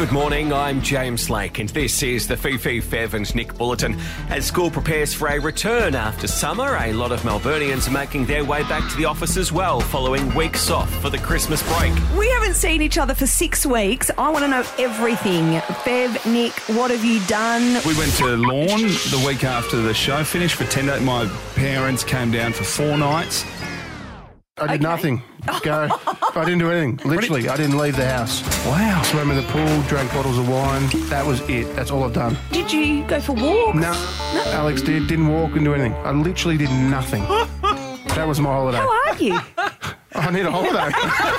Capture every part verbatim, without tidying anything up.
Good morning, I'm James Lake and this is the Fifi, Fev and Nick Bulletin. As school prepares for a return after summer, a lot of Melburnians are making their way back to the office as well following weeks off for the Christmas break. We haven't seen each other for six weeks. I want to know everything. Fev, Nick, what have you done? We went to Lorne the week after the show finished for ten days. My parents came down for four nights. I did Okay. nothing. Go. I didn't do anything. Literally, I didn't leave the house. Wow. Swam in the pool, drank bottles of wine. That was it. That's all I've done. Did you go for walks? No, Alex did. Didn't walk and do anything. I literally did nothing. That was my holiday. How are you? I need a holiday.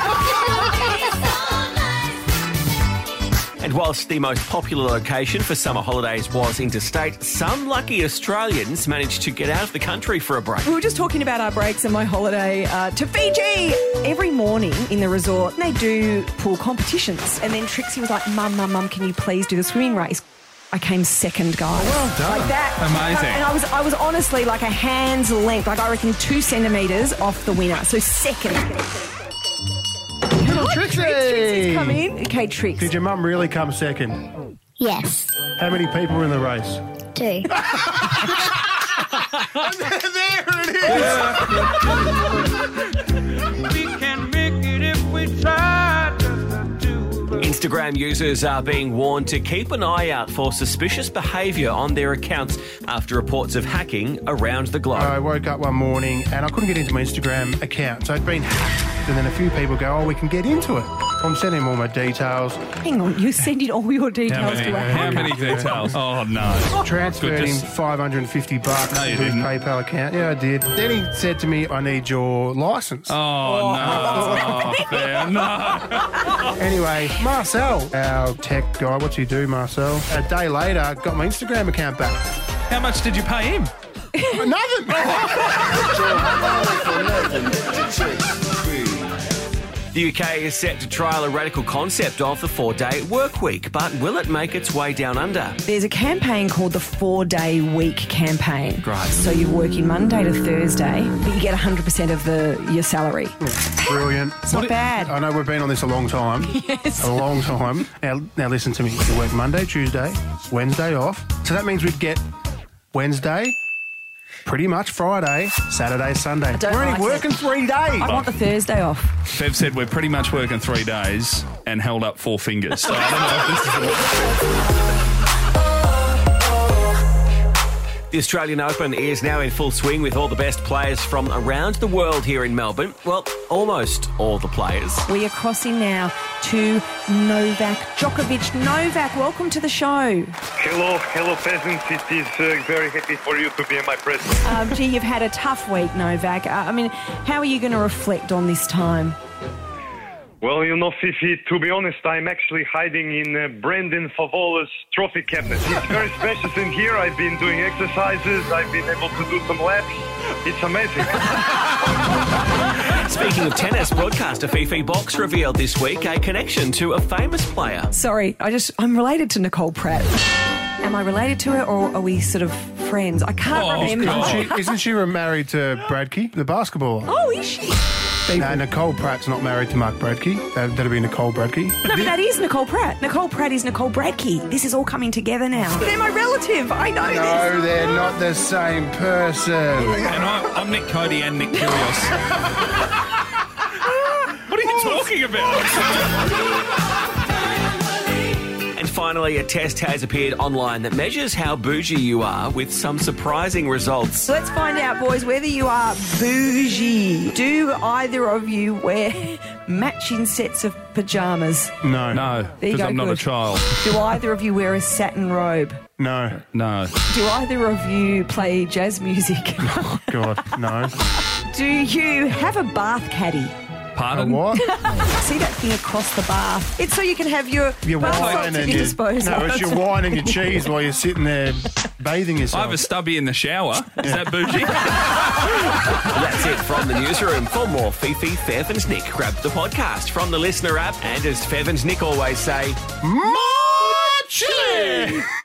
And whilst the most popular location for summer holidays was interstate, some lucky Australians managed to get out of the country for a break. We were just talking about our breaks and my holiday uh, to Fiji. Every morning in the resort, they do pool competitions. And then Trixie was like, Mum, Mum, Mum, can you please do the swimming race? I came second, guys. Well done. Like that. Amazing. And I was I was honestly like a hand's length, like I reckon two centimetres off the winner. So second. Little Trixie. Trixie's come in. Okay, Trix. Did your mum really come second? Yes. How many people were in the race? Two. There it is. We can make it if we try just to do. Instagram users are being warned to keep an eye out for suspicious behaviour on their accounts after reports of hacking around the globe. I woke up one morning and I couldn't get into my Instagram account, so I'd been hacked. And then a few people go, oh, we can get into it. I'm sending them all my details. Hang on, you're sending all your How details many, to a how hacker. many details? Oh, no. Transferred Good, him just- five hundred fifty bucks No, you to his didn't. PayPal account. Yeah, I did. Then he said to me, I need your licence. Oh, no. Not fair. No. Anyway, Marcel, our tech guy, what's he do, Marcel? A day later, got my Instagram account back. How much did you pay him? Nothing! The U K is set to trial a radical concept of the four-day work week, but will it make its way down under? There's a campaign called the four-day week campaign. Right. So you're working Monday to Thursday, but you get one hundred percent of the your salary. Brilliant. It's not bad. I know we've been on this a long time. Yes. A long time. Now, now listen to me. You work Monday, Tuesday, Wednesday off. So that means we'd get Wednesday, pretty much Friday, Saturday, Sunday. don't We're only like working it. three days. I want the Thursday off. Fev said we're pretty much working three days and held up four fingers. So I don't know if this is a... The Australian Open is now in full swing with all the best players from around the world here in Melbourne. Well, almost all the players. We are crossing now to Novak Djokovic. Novak, welcome to the show. Hello, hello peasants. It is uh, very happy for you to be in my presence. Um, gee, you've had a tough week, Novak. Uh, I mean, how are you going to reflect on this time? Well, you know, Fifi, to be honest, I'm actually hiding in uh, Brendan Favola's trophy cabinet. It's very spacious in here. I've been doing exercises. I've been able to do some laps. It's amazing. Speaking of tennis, broadcaster Fifi Box revealed this week a connection to a famous player. Sorry, I just, I'm related to Nicole Pratt. Am I related to her or are we sort of friends? I can't Oh, remember. God. She, isn't she married to Bradke, the basketballer? Oh, is she? No, Nicole Pratt's not married to Mark Bradke. That, that'd be Nicole Bradke. No, but that is Nicole Pratt. Nicole Pratt is Nicole Bradke. This is all coming together now. They're my relative. I know this. No, they're not the same person. And I, I'm Nick Cody and Nick Kyrgios. What are you talking about? And finally, a test has appeared online that measures how bougie you are with some surprising results. So let's find out, boys, whether you are bougie. Do either of you wear matching sets of pyjamas? No. No, There you because go, I'm not good. a child. Do either of you wear a satin robe? No. No. Do either of you play jazz music? God, no. Do you have a bath caddy? Pardon? What? See that thing across the bath? It's so you can have your, Your bath wine salts at and your your, disposal. no, it's your wine and your cheese while you're sitting there bathing I yourself. have a stubby in the shower. Is that bougie? That's it from the newsroom. For more Fifi, Fev and Nick, grab the podcast from the Listener app. And as Fev and Nick always say, More chili!